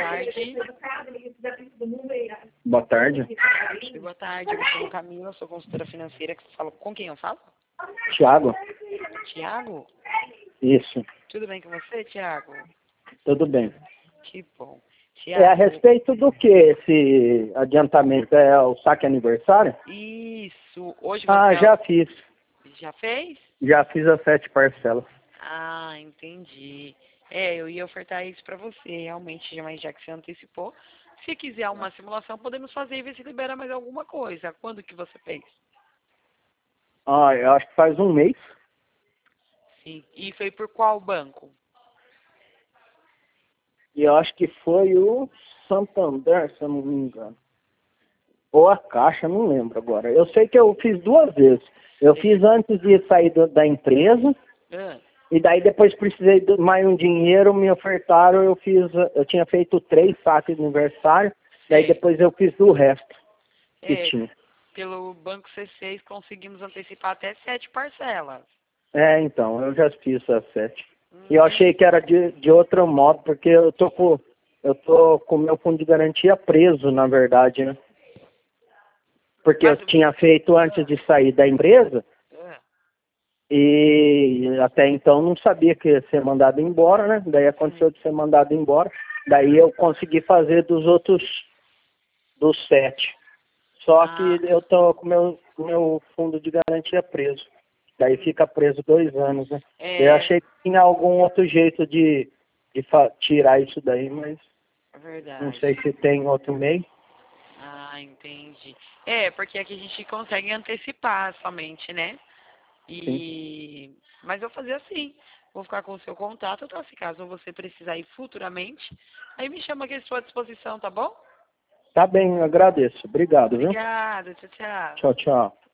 tarde. Boa tarde. Boa tarde, eu sou Camila, sou consultora financeira. Que fala com quem eu falo? Tiago? Tiago? Isso. Tudo bem com você, Tiago? Tudo bem. Que bom. É a Tiago, respeito do que esse adiantamento? É o saque aniversário? isso. Hoje você Ah, já fiz. já fez? Já fiz as 7 parcelas. Ah, entendi. Eu ia ofertar isso para você, realmente, mas já que você antecipou. Se quiser uma simulação, podemos fazer e ver se libera mais alguma coisa. Quando que você fez? Ah, eu acho que faz um mês. Sim. E foi por qual banco? E eu acho que foi o Santander, se eu não me engano. Ou a Caixa, não lembro agora. Eu sei que eu fiz 2 vezes. Eu fiz antes de sair da empresa. Ah, E daí depois precisei de mais um dinheiro, me ofertaram, eu tinha feito 3 saques de aniversário, daí sei. depois eu fiz do resto que É, tinha. pelo Banco C6 conseguimos antecipar até 7 parcelas. É, então, eu já fiz as 7. E eu Uhum. achei que era de outro modo, porque eu tô com o meu fundo de garantia preso, na verdade, né? Porque eu Mas, tinha feito antes de sair da empresa, ah, e até então não sabia que ia ser mandado embora, né? Daí aconteceu de ser mandado embora. Daí eu consegui fazer dos 7. Só que ah, eu tô com o meu fundo de garantia preso. Daí fica preso 2 anos, né? Eu é achei que tinha algum outro jeito de tirar isso daí, mas não verdade. sei se tem outro meio. Ah, entendi. Porque aqui a gente consegue antecipar somente, né? Sim. Mas eu vou fazer assim. Vou ficar com o seu contato, tá? Se caso você precisar ir futuramente, aí me chama aqui à sua disposição, tá bom? Tá bem, eu agradeço. Obrigado, viu? Obrigada, tchau, tchau. Tchau, tchau.